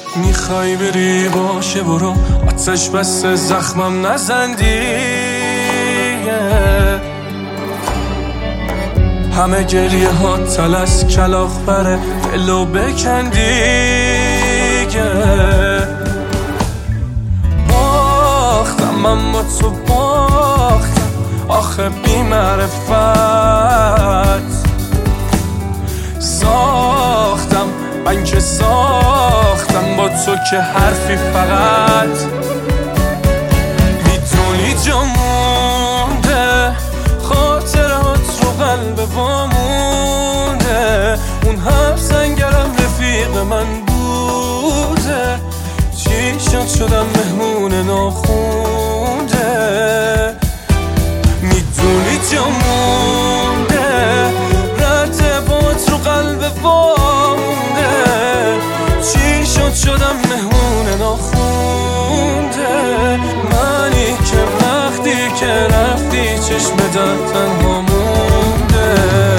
میخوای بری باشه برو، آتش بس زخمم نزن دیگه. همه گریه ها تلس کلاغ بره، دلو بکن دیگه. باختم من با تو باختم، آخه بی معرفت ساختم من که ساختم با تو که حرفی فقط. میدونی جا مونده خاطرات رو قلب وامونده، اون هم سنگرم رفیق من بوده، چی شد شدم مهمون ناخونده. میدونی جا مونده رد بات رو قلب وامونده، چی شد شدم مهمون ناخونده. منی که وقتی که رفتی چشم در تنها مونده.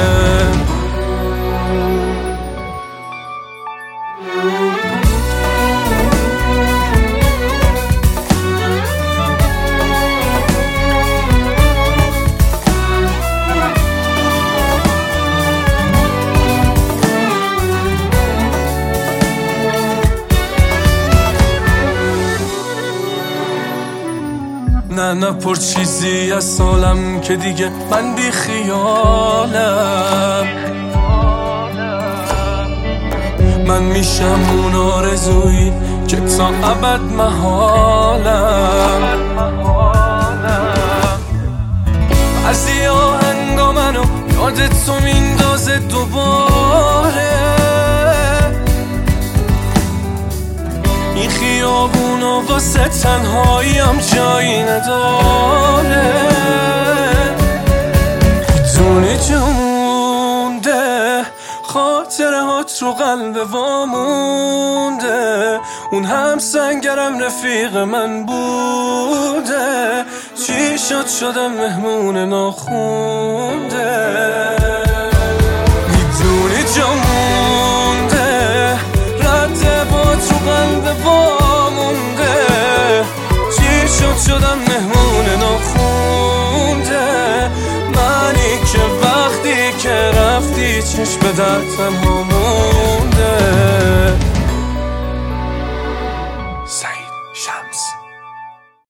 نه پر چیزی از سالم که دیگه من بی خیالم. من میشم اون آرزویی که تا ابد محالم. بعضی آهنگا منو یادت تو میندازه دوباره، این خیابونا واسه تنهاییم جایی نداره. میدونی جا مونده خاطرهات رو قلب وامونده، اون هم سنگرم رفیق من بوده، چی شد شدم مهمون ناخونده. میدونی جا مونده رد بات رو قلب وامونده، چی شد شدم مهمون ناخونده. منی که وقتی که رفتی چشم در تنها